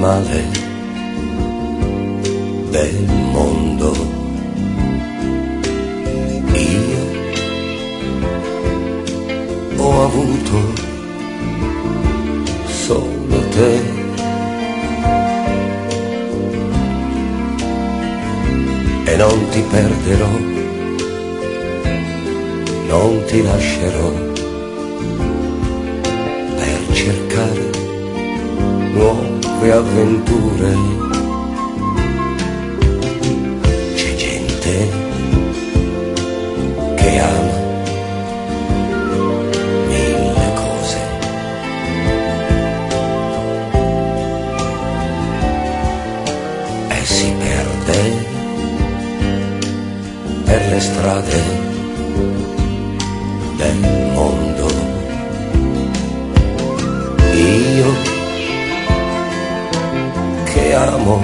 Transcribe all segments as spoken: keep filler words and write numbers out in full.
male del mondo. Io ho avuto solo te, e non ti perderò, non ti lascerò per cercare nuove avventure. C'è gente che ama mille cose, e si perde per le strade del mondo. Io che amo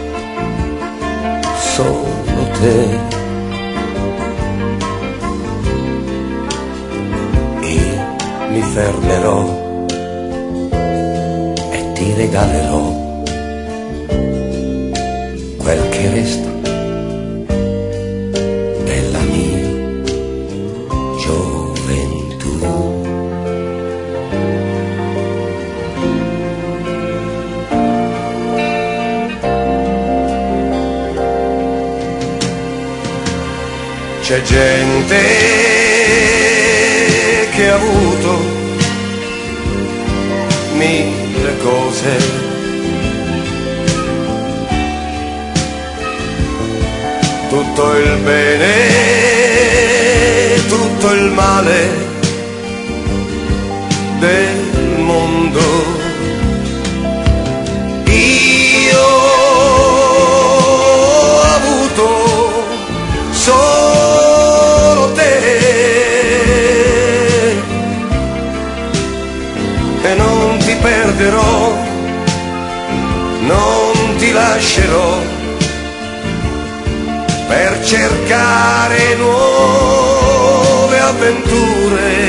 solo te, io mi fermerò e ti regalerò quel che resta della mia gioventù. C'è gente che ha avuto mille cose, tutto il bene, tutto il male del mondo. Io ho avuto solo te, e non ti perderò, non ti lascerò per cercare nuove avventure.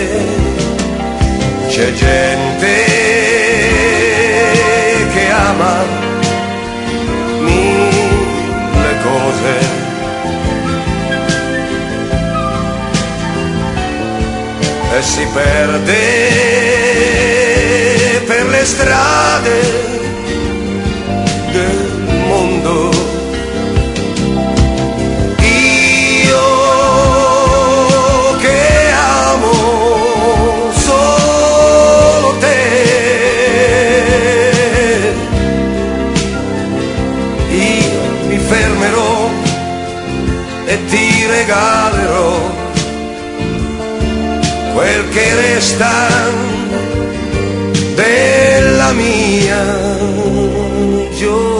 C'è gente che ama mille cose, e si perde per le strade del mondo. Io che amo solo te, io mi fermerò e ti regalerò quel che resta della mia gioventù.